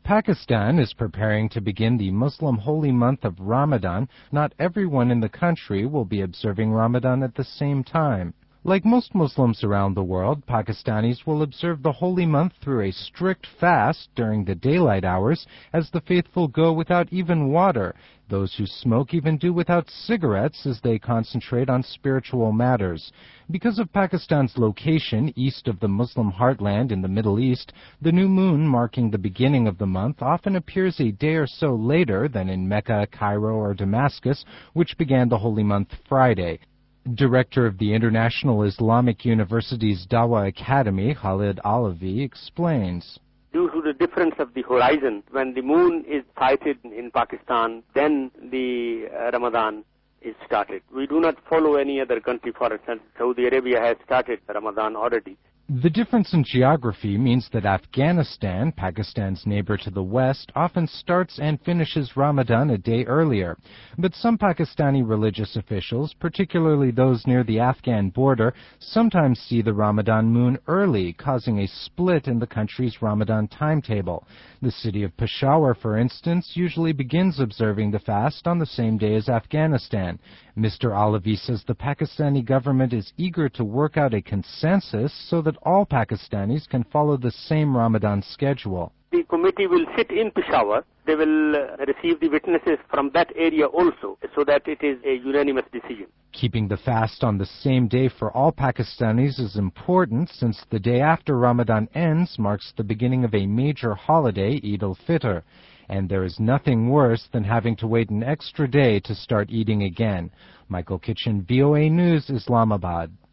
Pakistan is preparing to begin the Muslim holy month of Ramadan. Not everyone in the country will be observing Ramadan at the same time. Like most Muslims around the world, Pakistanis will observe the holy month through a strict fast during the daylight hours, as the faithful go without even water. Those who smoke even do without cigarettes as they concentrate on spiritual matters. Because of Pakistan's location east of the Muslim heartland in the Middle East, the new moon marking the beginning of the month often appears a day or so later than in Mecca, Cairo, or Damascus, which began the holy month Friday. Director of the International Islamic University's Dawa Academy, Khalid Alavi, explains. Due to the difference of the horizon, when the moon is sighted in Pakistan, then the Ramadan is started. We do not follow any other country. For instance, Saudi Arabia has started Ramadan already. The difference in geography means that Afghanistan, Pakistan's neighbor to the west, often starts and finishes Ramadan a day earlier. But some Pakistani religious officials, particularly those near the Afghan border, sometimes see the Ramadan moon early, causing a split in the country's Ramadan timetable. The city of Peshawar, for instance, usually begins observing the fast on the same day as Afghanistan. Mr. Alavi says the Pakistani government is eager to work out a consensus so that all Pakistanis can follow the same Ramadan schedule. The committee will sit in Peshawar. They will receive the witnesses from that area also, so that it is a unanimous decision. Keeping the fast on the same day for all Pakistanis is important, since the day after Ramadan ends marks the beginning of a major holiday, Eid al-Fitr. And there is nothing worse than having to wait an extra day to start eating again. Michael Kitchen, VOA News, Islamabad.